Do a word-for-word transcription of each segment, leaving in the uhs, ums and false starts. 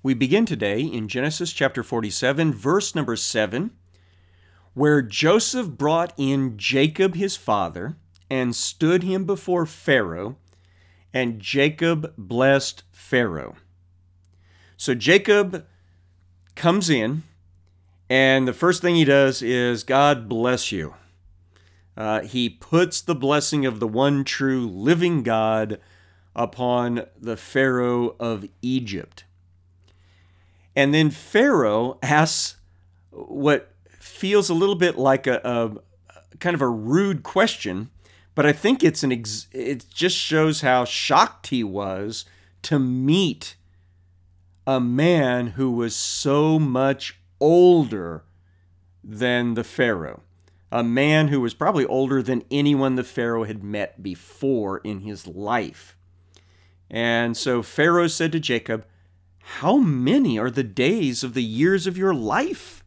We begin today in Genesis chapter forty-seven, verse number seven, where Joseph brought in Jacob his father and stood him before Pharaoh, and Jacob blessed Pharaoh. So Jacob comes in, and the first thing he does is, God bless you. Uh, he puts the blessing of the one true living God upon the Pharaoh of Egypt. And then Pharaoh asks what feels a little bit like a, a kind of a rude question, but I think it's an ex- it just shows how shocked he was to meet a man who was so much older than the Pharaoh. A man who was probably older than anyone the Pharaoh had met before in his life. And so Pharaoh said to Jacob, "How many are the days of the years of your life?"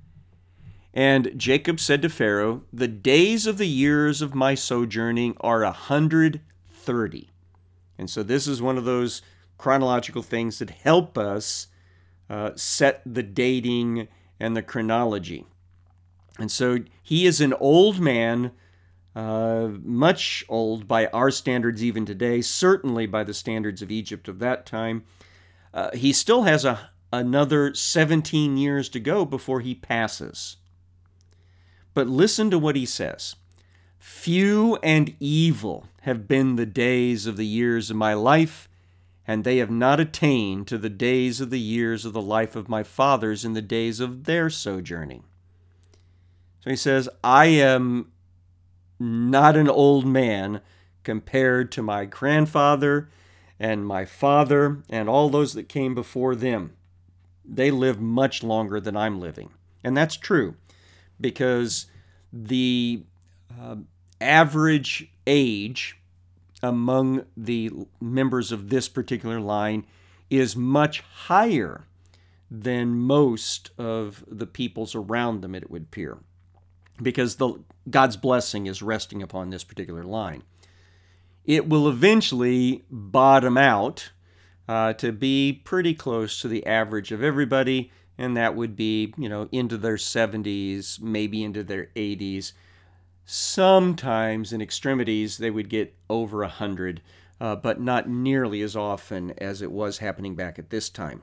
And Jacob said to Pharaoh, "The days of the years of my sojourning are a hundred thirty." And so this is one of those chronological things that help us uh, set the dating and the chronology. And so he is an old man, uh, much old by our standards even today, certainly by the standards of Egypt of that time. Uh, he still has a, another seventeen years to go before he passes. But listen to what he says. "Few and evil have been the days of the years of my life, and they have not attained to the days of the years of the life of my fathers in the days of their sojourning." So he says, I am not an old man compared to my grandfather and my father and all those that came before them. They lived much longer than I'm living. And that's true, because the uh, average age among the members of this particular line is much higher than most of the peoples around them, it would appear, because the God's blessing is resting upon this particular line. It will eventually bottom out uh, to be pretty close to the average of everybody, and that would be, you know, into their seventies, maybe into their eighties. Sometimes in extremities they would get over one hundred, uh, but not nearly as often as it was happening back at this time.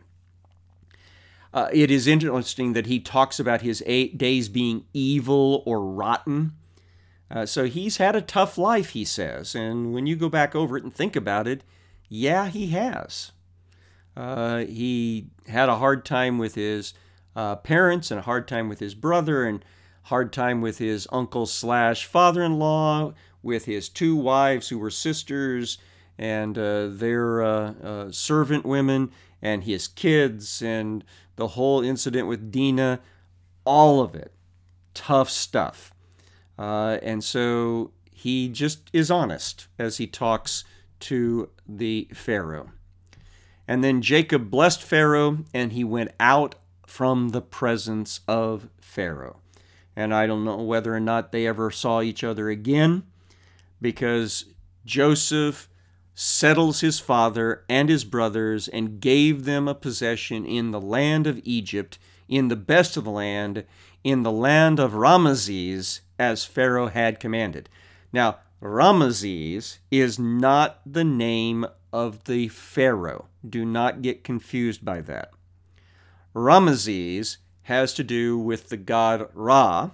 Uh, it is interesting that he talks about his eight days being evil or rotten. Uh, so he's had a tough life, he says. And when you go back over it and think about it, yeah, he has. Uh, he had a hard time with his uh, parents and a hard time with his brother and hard time with his uncle slash father-in-law, with his two wives who were sisters and uh, their uh, uh, servant women and his kids and the whole incident with Dinah, all of it. Tough stuff. Uh, and so he just is honest as he talks to the Pharaoh. And then Jacob blessed Pharaoh, and he went out from the presence of Pharaoh. And I don't know whether or not they ever saw each other again, because Joseph settles his father and his brothers and gave them a possession in the land of Egypt, in the best of the land, in the land of Ramesses, as Pharaoh had commanded. Now, Ramesses is not the name of the Pharaoh. Do not get confused by that. Ramesses has to do with the god Ra,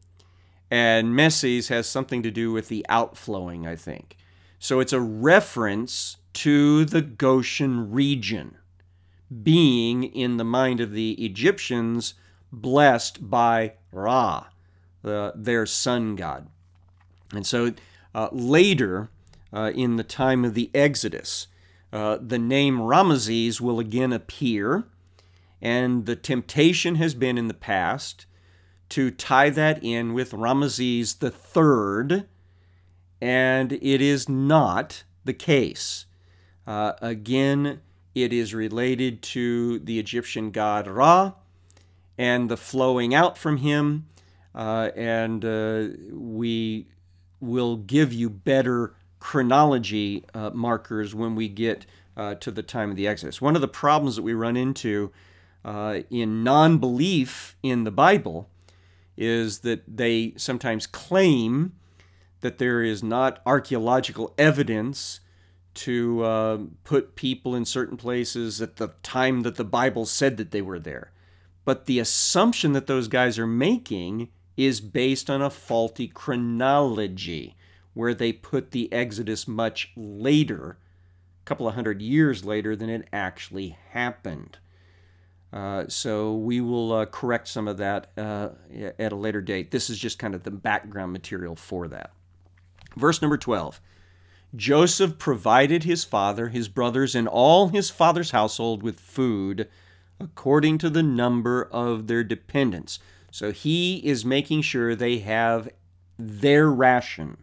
and Messes has something to do with the outflowing, I think. So it's a reference to the Goshen region being, in the mind of the Egyptians, blessed by Ra, the, their sun god. And so uh, later, uh, in the time of the Exodus, uh, the name Ramesses will again appear, and the temptation has been in the past to tie that in with Ramesses the third, and it is not the case. Uh, again, it is related to the Egyptian god Ra and the flowing out from him, uh, and uh, we will give you better chronology uh, markers when we get uh, to the time of the Exodus. One of the problems that we run into uh, in non-belief in the Bible is that they sometimes claim that there is not archaeological evidence to uh, put people in certain places at the time that the Bible said that they were there. But the assumption that those guys are making is based on a faulty chronology, where they put the Exodus much later, a couple of hundred years later than it actually happened. Uh, so we will uh, correct some of that uh, at a later date. This is just kind of the background material for that. Verse number twelve. Joseph provided his father, his brothers, and all his father's household with food according to the number of their dependents. So he is making sure they have their ration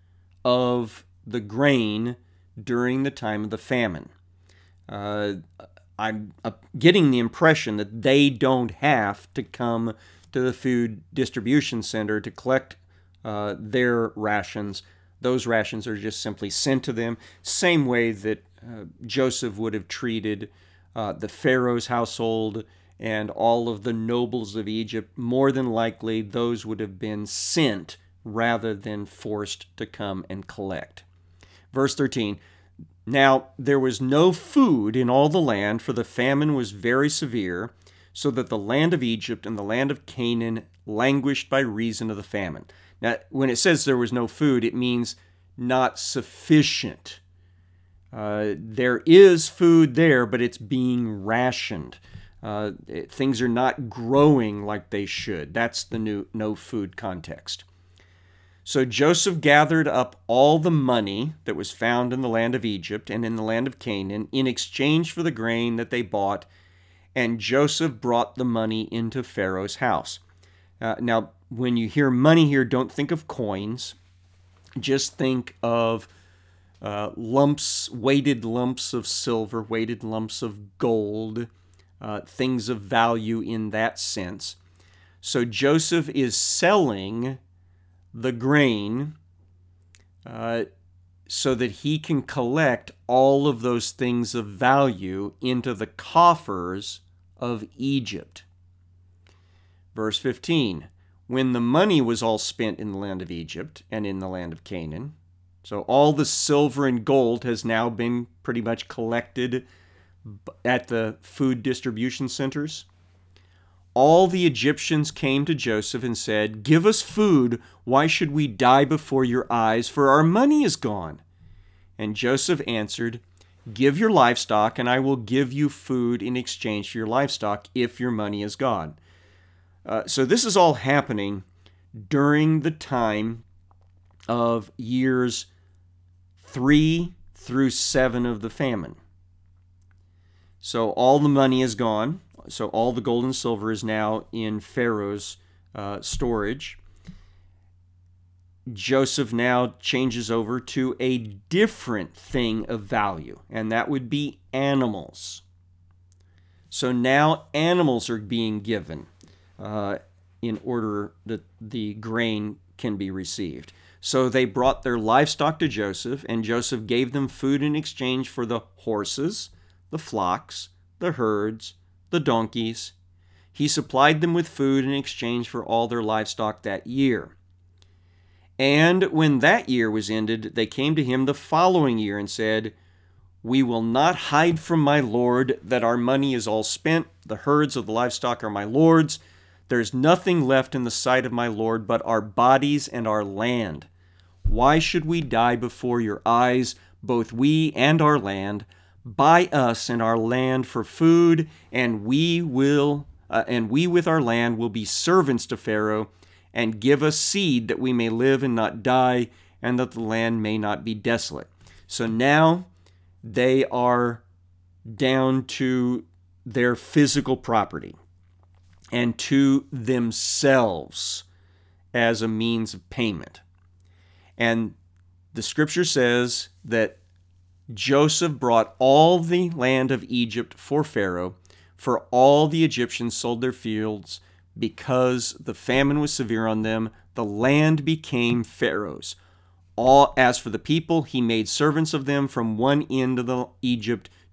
of the grain during the time of the famine. Uh, I'm uh, getting the impression that they don't have to come to the food distribution center to collect uh, their rations. Those rations are just simply sent to them, same way that uh, Joseph would have treated uh, the Pharaoh's household and all of the nobles of Egypt. More than likely, those would have been sent rather than forced to come and collect. Verse thirteen, now there was no food in all the land, for the famine was very severe, so that the land of Egypt and the land of Canaan languished by reason of the famine. Now, when it says there was no food, it means not sufficient. Uh, there is food there, but it's being rationed. Uh, it, things are not growing like they should. That's the new no food context. So Joseph gathered up all the money that was found in the land of Egypt and in the land of Canaan in exchange for the grain that they bought, and Joseph brought the money into Pharaoh's house. Uh, now, when you hear money here, don't think of coins. Just think of uh, lumps, weighted lumps of silver, weighted lumps of gold, uh, things of value in that sense. So Joseph is selling the grain uh, so that he can collect all of those things of value into the coffers of Egypt. Verse fifteen, when the money was all spent in the land of Egypt and in the land of Canaan, so all the silver and gold has now been pretty much collected at the food distribution centers, all the Egyptians came to Joseph and said, "Give us food. Why should we die before your eyes? For our money is gone." And Joseph answered, "Give your livestock, and I will give you food in exchange for your livestock if your money is gone." Uh, so this is all happening during the time of years three through seven of the famine. So all the money is gone. So all the gold and silver is now in Pharaoh's uh, storage. Joseph now changes over to a different thing of value, and that would be animals. So now animals are being given uh, in order that the grain can be received. So they brought their livestock to Joseph, and Joseph gave them food in exchange for the horses, the flocks, the herds, the donkeys. He supplied them with food in exchange for all their livestock that year. And when that year was ended, they came to him the following year and said, "We will not hide from my lord that our money is all spent. The herds of the livestock are my lord's. There's nothing left in the sight of my lord but our bodies and our land. Why should we die before your eyes, both we and our land? Buy us and our land for food, and we will, uh, and we with our land will be servants to Pharaoh, and give us seed that we may live and not die, and that the land may not be desolate." So now they are down to their physical property and to themselves as a means of payment. And the scripture says that Joseph brought all the land of Egypt for Pharaoh, for all the Egyptians sold their fields because the famine was severe on them. The land became Pharaoh's. All, as for the people, he made servants of them from one end of the Egypt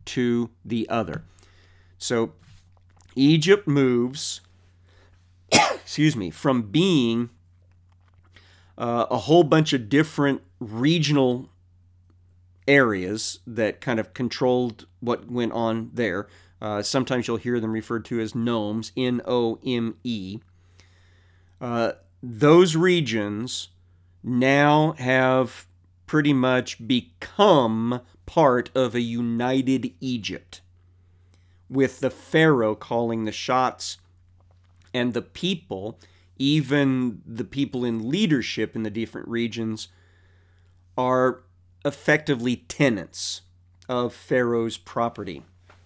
to the other. So Egypt moves, excuse me, from being uh, a whole bunch of different regional areas that kind of controlled what went on there. Uh, sometimes you'll hear them referred to as nomes, N O M E. Uh, those regions now have pretty much become part of a united Egypt, with the Pharaoh calling the shots, and the people, even the people in leadership in the different regions, are effectively tenants of Pharaoh's property.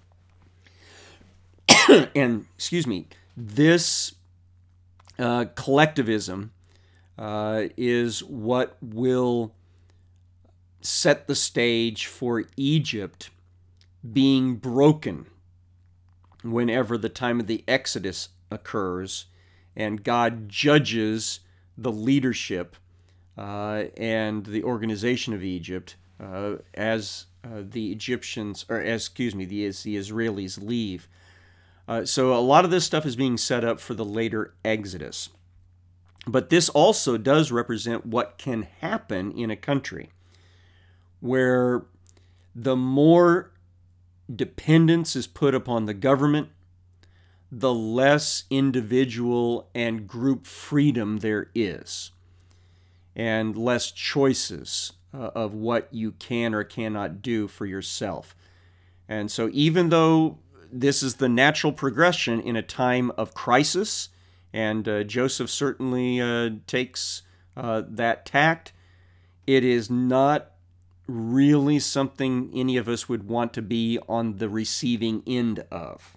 And, excuse me, this uh, collectivism uh, is what will set the stage for Egypt being broken whenever the time of the Exodus occurs and God judges the leadership uh, and the organization of Egypt uh, as uh, the Egyptians, or as, excuse me, the, as the Israelis leave. Uh, so a lot of this stuff is being set up for the later Exodus. But this also does represent what can happen in a country where the more dependence is put upon the government, the less individual and group freedom there is, and less choices uh, of what you can or cannot do for yourself. And so even though this is the natural progression in a time of crisis, and uh, Joseph certainly uh, takes uh, that tact, it is not really something any of us would want to be on the receiving end of.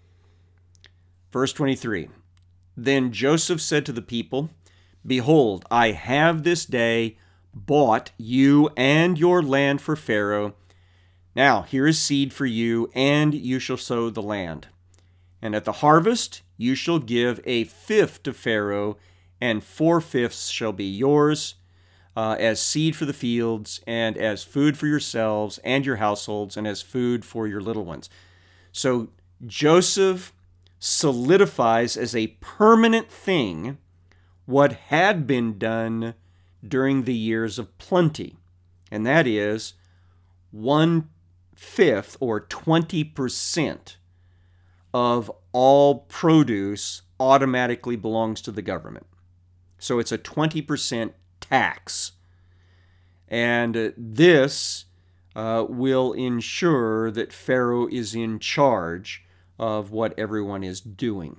Verse twenty-three, Then Joseph said to the people, Behold, I have this day bought you and your land for Pharaoh. Now here is seed for you, and you shall sow the land. And at the harvest you shall give a fifth to Pharaoh, and four-fifths shall be yours, uh, as seed for the fields, and as food for yourselves and your households, and as food for your little ones. So Joseph solidifies as a permanent thing what had been done during the years of plenty, and that is one fifth or twenty percent of all produce automatically belongs to the government. So it's a twenty percent tax. And this uh, will ensure that Pharaoh is in charge of what everyone is doing.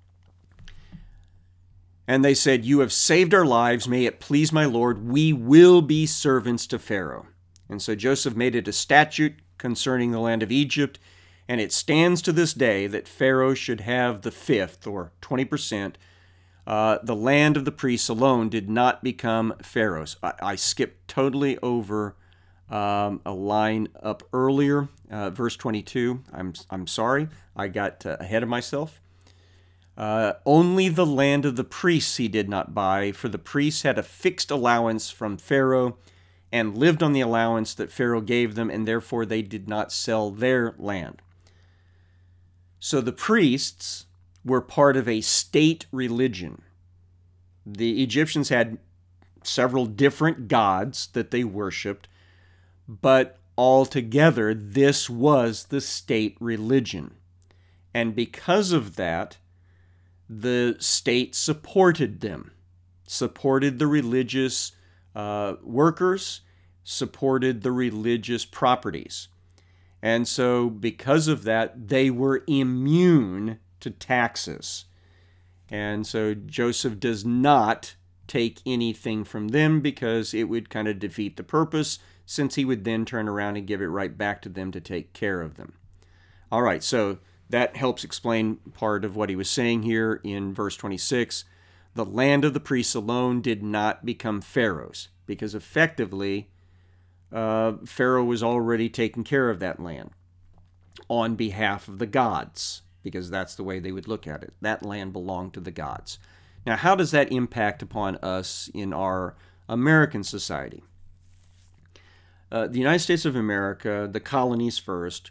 And they said, You have saved our lives. May it please my Lord. We will be servants to Pharaoh. And so Joseph made it a statute concerning the land of Egypt, and it stands to this day that Pharaoh should have the fifth, or twenty percent. Uh, the land of the priests alone did not become Pharaoh's. I, I skipped totally over um, a line up earlier, uh, verse twenty-two. I'm, I'm sorry, I got uh, ahead of myself. Uh, only the land of the priests he did not buy, for the priests had a fixed allowance from Pharaoh, and lived on the allowance that Pharaoh gave them, and therefore they did not sell their land. So the priests were part of a state religion. The Egyptians had several different gods that they worshipped, but altogether this was the state religion. And because of that, the state supported them, supported the religious uh, workers, supported the religious properties. And so because of that, they were immune to taxes. And so Joseph does not take anything from them because it would kind of defeat the purpose, since he would then turn around and give it right back to them to take care of them. All right, so that helps explain part of what he was saying here in verse twenty-six. The land of the priests alone did not become Pharaoh's, because effectively uh, Pharaoh was already taking care of that land on behalf of the gods, because that's the way they would look at it. That land belonged to the gods. Now, how does that impact upon us in our American society? Uh, the United States of America, the colonies first,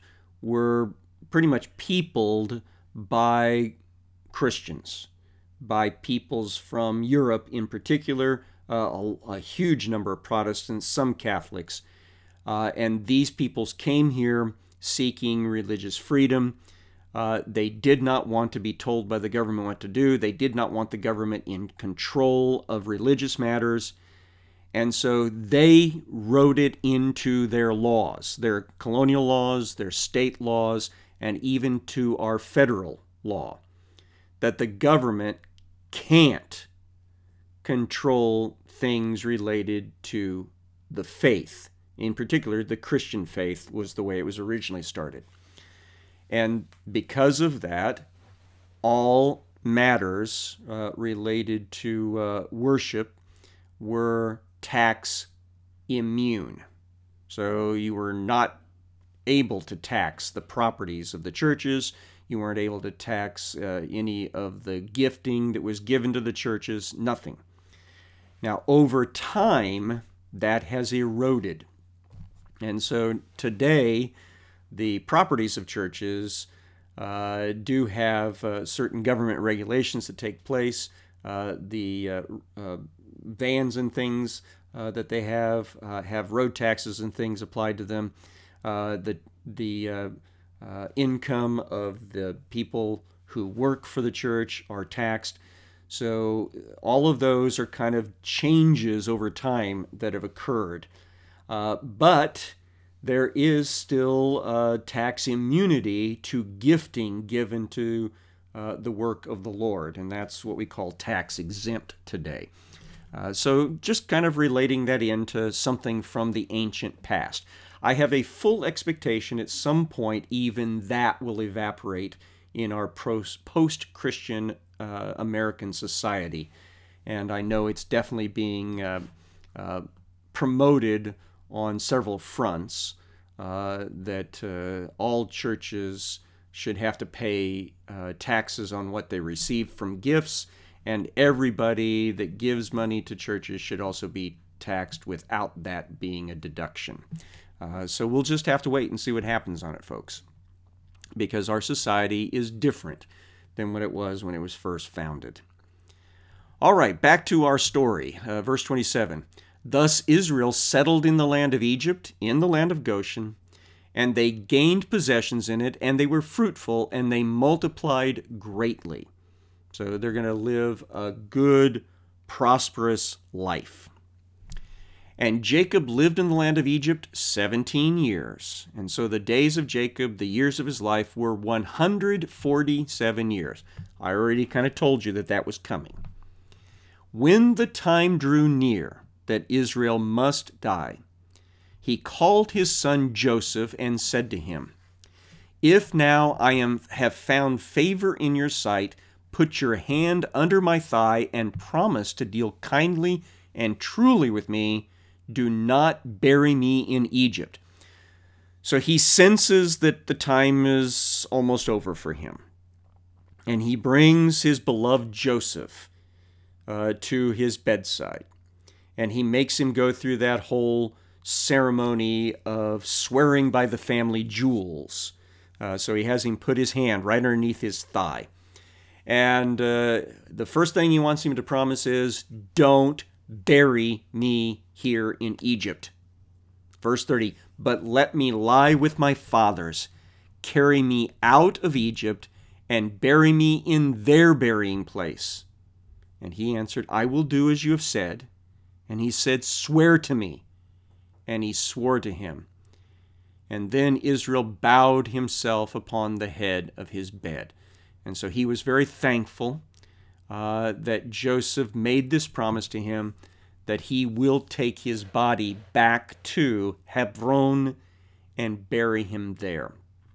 were pretty much peopled by Christians, by peoples from Europe in particular, uh, a, a huge number of Protestants, some Catholics. Uh, and these peoples came here seeking religious freedom. Uh, they did not want to be told by the government what to do. They did not want the government in control of religious matters. And so they wrote it into their laws, their colonial laws, their state laws, and even to our federal law, that the government can't control things related to the faith. In particular, the Christian faith was the way it was originally started. And because of that, all matters uh, related to uh, worship were tax immune. So you were not able to tax the properties of the churches. You weren't able to tax uh, any of the gifting that was given to the churches, nothing. Now, over time, that has eroded. And so today, the properties of churches uh, do have uh, certain government regulations that take place. Uh, the uh, uh, vans and things uh, that they have uh, have road taxes and things applied to them. Uh, the the uh, uh, income of the people who work for the church are taxed. So all of those are kind of changes over time that have occurred. Uh, but there is still uh, tax immunity to gifting given to uh, the work of the Lord, and that's what we call tax exempt today. Uh, so just kind of relating that into something from the ancient past. I have a full expectation at some point even that will evaporate in our post-Christian uh, American society, and I know it's definitely being uh, uh, promoted on several fronts, uh, that uh, all churches should have to pay uh, taxes on what they receive from gifts, and everybody that gives money to churches should also be taxed without that being a deduction. Uh, so we'll just have to wait and see what happens on it, folks, because our society is different than what it was when it was first founded. All right, back to our story, uh, verse twenty-seven. Thus Israel settled in the land of Egypt, in the land of Goshen, and they gained possessions in it, and they were fruitful, and they multiplied greatly. So they're going to live a good, prosperous life. And Jacob lived in the land of Egypt seventeen years. And so the days of Jacob, the years of his life, were one hundred forty-seven years. I already kind of told you that that was coming. When the time drew near that Israel must die, he called his son Joseph and said to him, If now I am have found favor in your sight, put your hand under my thigh and promise to deal kindly and truly with me. Do not bury me in Egypt. So he senses that the time is almost over for him. And he brings his beloved Joseph uh, to his bedside. And he makes him go through that whole ceremony of swearing by the family jewels. Uh, so he has him put his hand right underneath his thigh. And uh, the first thing he wants him to promise is, don't bury me here in Egypt. Verse thirty, but let me lie with my fathers, carry me out of Egypt, and bury me in their burying place. And he answered, I will do as you have said. And he said, swear to me. And he swore to him. And then Israel bowed himself upon the head of his bed. And so he was very thankful uh, that Joseph made this promise to him, that he will take his body back to Hebron and bury him there.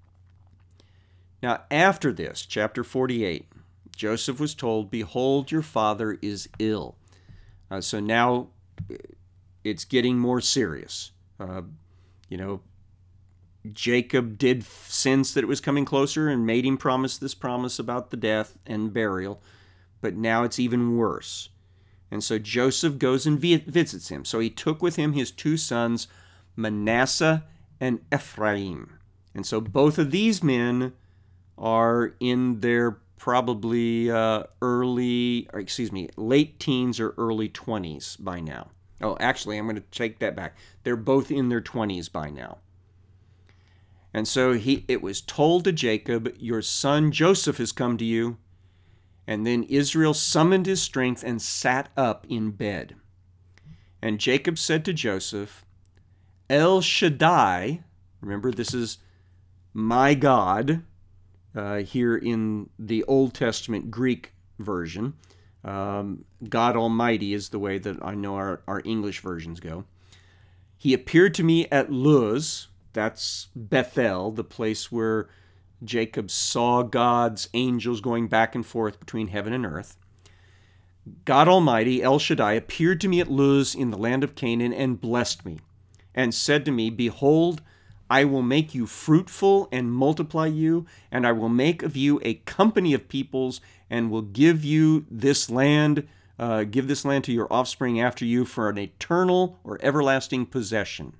Now, after this, chapter forty-eight, Joseph was told, behold, your father is ill. Uh, so now it's getting more serious. Uh, you know, Jacob did sense that it was coming closer and made him promise this promise about the death and burial, but now it's even worse. And so Joseph goes and visits him. So he took with him his two sons, Manasseh and Ephraim. And so both of these men are in their probably uh, early, or excuse me, late teens or early twenties by now. Oh, actually, I'm going to take that back. They're both in their twenties by now. And so he, it was told to Jacob, your son Joseph has come to you. And then Israel summoned his strength and sat up in bed. And Jacob said to Joseph, El Shaddai, remember this is my God, uh, here in the Old Testament Greek version. Um, God Almighty is the way that I know our, our English versions go. He appeared to me at Luz, that's Bethel, the place where Jacob saw God's angels going back and forth between heaven and earth. God Almighty, El Shaddai, appeared to me at Luz in the land of Canaan and blessed me, and said to me, behold, I will make you fruitful and multiply you, and I will make of you a company of peoples, and will give you this land, uh, give this land to your offspring after you for an eternal or everlasting possession.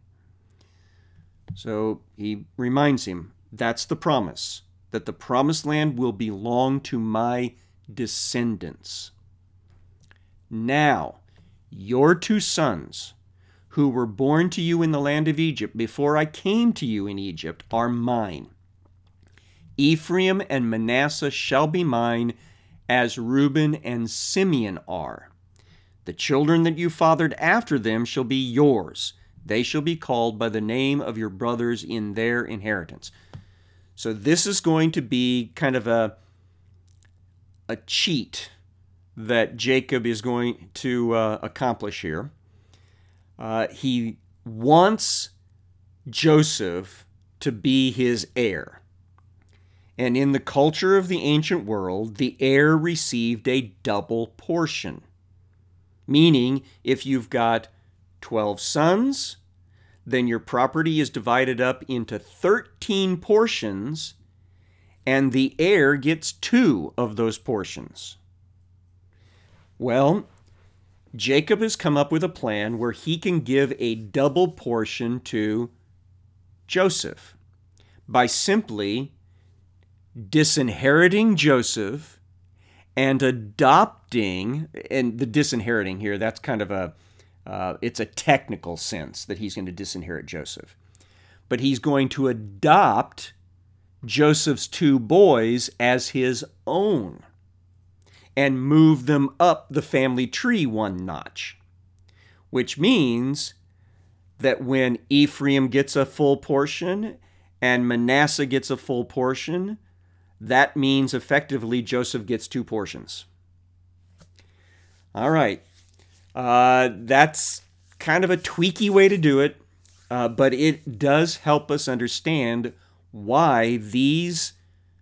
So he reminds him, that's the promise, that the promised land will belong to my descendants. Now, your two sons, who were born to you in the land of Egypt before I came to you in Egypt, are mine. Ephraim and Manasseh shall be mine, as Reuben and Simeon are. The children that you fathered after them shall be yours. They shall be called by the name of your brothers in their inheritance. So this is going to be kind of a, a cheat that Jacob is going to uh, accomplish here. Uh, he wants Joseph to be his heir. And in the culture of the ancient world, the heir received a double portion. Meaning, if you've got twelve sons, then your property is divided up into thirteen portions, and the heir gets two of those portions. Well, Jacob has come up with a plan where he can give a double portion to Joseph by simply disinheriting Joseph and adopting, and the disinheriting here, that's kind of a, uh, it's a technical sense that he's going to disinherit Joseph. But he's going to adopt Joseph's two boys as his own and move them up the family tree one notch, which means that when Ephraim gets a full portion and Manasseh gets a full portion, that means effectively Joseph gets two portions. All right. Uh, that's kind of a tweaky way to do it, uh, but it does help us understand why these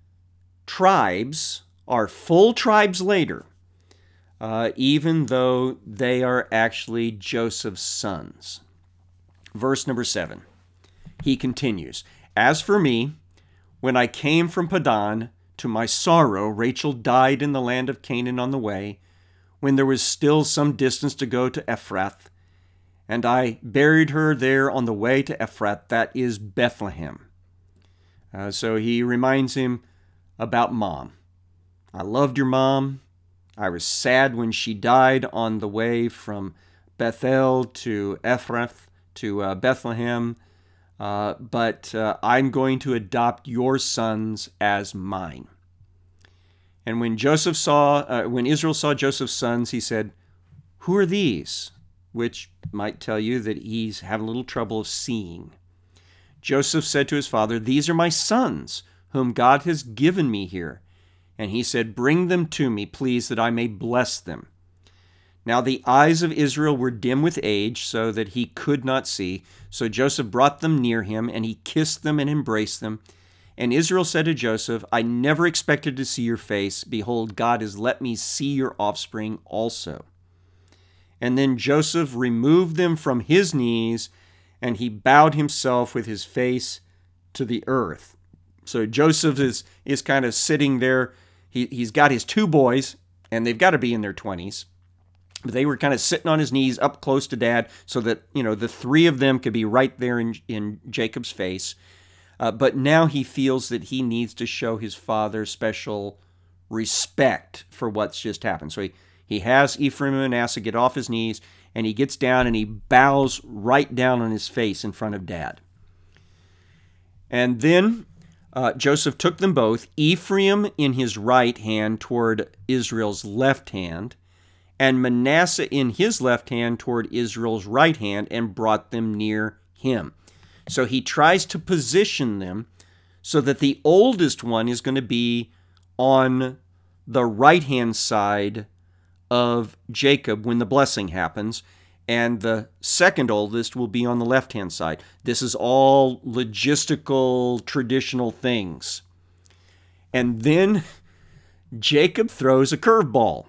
tribes are full tribes later, uh, even though they are actually Joseph's sons. Verse number seven, he continues, as for me, when I came from Padan, to my sorrow, Rachel died in the land of Canaan on the way, when there was still some distance to go to Ephrath, and I buried her there on the way to Ephrath, that is Bethlehem. Uh, so he reminds him about mom. I loved your mom. I was sad when she died on the way from Bethel to Ephrath to uh, Bethlehem. Uh, but uh, I'm going to adopt your sons as mine. And when Joseph saw, uh, when Israel saw Joseph's sons, he said, who are these? Which might tell you that he's having a little trouble of seeing. Joseph said to his father, these are my sons, whom God has given me here. And he said, bring them to me, please, that I may bless them. Now the eyes of Israel were dim with age, so that he could not see. So Joseph brought them near him, and he kissed them and embraced them. And Israel said to Joseph, I never expected to see your face. Behold, God has let me see your offspring also. And then Joseph removed them from his knees, and he bowed himself with his face to the earth. So Joseph is, is kind of sitting there. He, he's got his two boys, and they've got to be in their twenties. But they were kind of sitting on his knees up close to Dad so that, you know, the three of them could be right there in, in Jacob's face. Uh, but now he feels that he needs to show his father special respect for what's just happened. So he, he has Ephraim and Manasseh get off his knees, and he gets down and he bows right down on his face in front of Dad. And then uh, Joseph took them both, Ephraim in his right hand toward Israel's left hand, and Manasseh in his left hand toward Israel's right hand, and brought them near him. So he tries to position them so that the oldest one is going to be on the right-hand side of Jacob when the blessing happens, and the second oldest will be on the left-hand side. This is all logistical, traditional things. And then Jacob throws a curveball.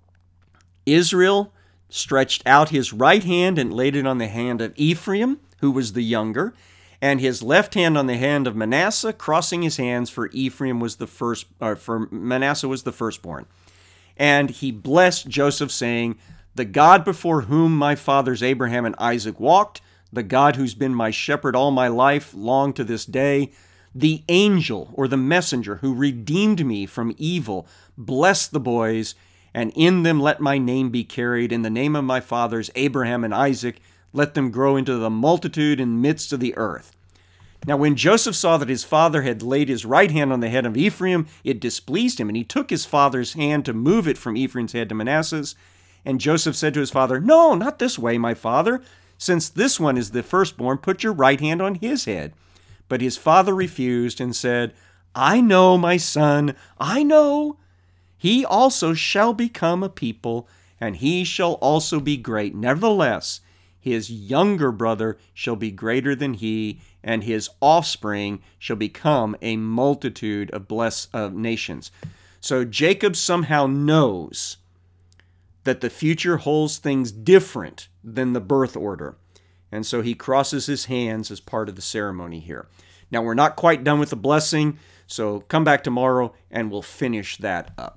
Israel stretched out his right hand and laid it on the hand of Ephraim, who was the younger, and his left hand on the hand of Manasseh, crossing his hands, for Ephraim was the first, or for Manasseh was the firstborn. And he blessed Joseph, saying, "The God before whom my fathers Abraham and Isaac walked, the God who's been my shepherd all my life, long to this day, the angel or the messenger who redeemed me from evil, bless the boys, and in them let my name be carried, in the name of my fathers Abraham and Isaac, let them grow into the multitude in the midst of the earth." Now when Joseph saw that his father had laid his right hand on the head of Ephraim, it displeased him, and he took his father's hand to move it from Ephraim's head to Manasseh's. And Joseph said to his father, "No, not this way, my father. Since this one is the firstborn, put your right hand on his head." But his father refused and said, "I know, my son, I know. He also shall become a people, and he shall also be great. Nevertheless, his younger brother shall be greater than he, and his offspring shall become a multitude of blessed uh, nations." So Jacob somehow knows that the future holds things different than the birth order. And so he crosses his hands as part of the ceremony here. Now, we're not quite done with the blessing, so come back tomorrow and we'll finish that up.